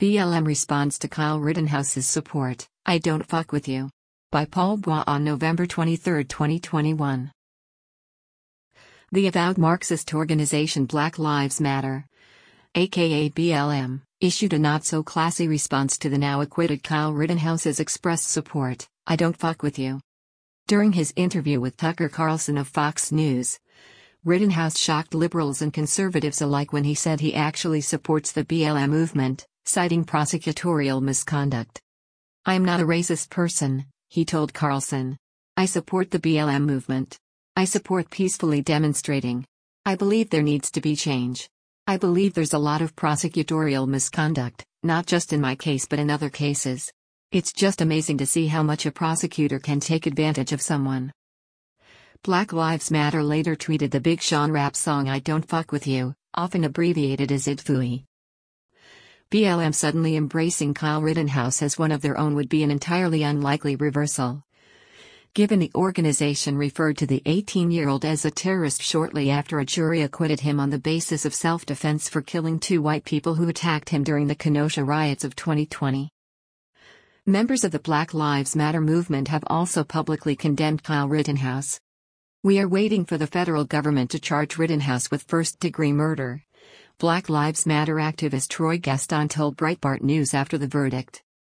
BLM responds to Kyle Rittenhouse's support, "I don't fuck with you." By Paul Bois on November 23, 2021. The avowed Marxist organization Black Lives Matter, aka BLM, issued a not-so-classy response to the now-acquitted Kyle Rittenhouse's expressed support, "I don't fuck with you." During his interview with Tucker Carlson of Fox News, Rittenhouse shocked liberals and conservatives alike when he said he actually supports the BLM movement, citing prosecutorial misconduct. "I am not a racist person," he told Carlson. "I support the BLM movement. I support peacefully demonstrating. I believe there needs to be change. I believe there's a lot of prosecutorial misconduct, not just in my case but in other cases. It's just amazing to see how much a prosecutor can take advantage of someone." Black Lives Matter later tweeted the Big Sean rap song "I Don't Fuck With You," often abbreviated as IDFUI. BLM suddenly embracing Kyle Rittenhouse as one of their own would be an entirely unlikely reversal, given the organization referred to the 18-year-old as a terrorist shortly after a jury acquitted him on the basis of self-defense for killing two white people who attacked him during the Kenosha riots of 2020. Members of the Black Lives Matter movement have also publicly condemned Kyle Rittenhouse. "We are waiting for the federal government to charge Rittenhouse with first-degree murder," Black Lives Matter activist Troy Gaston told Breitbart News after the verdict.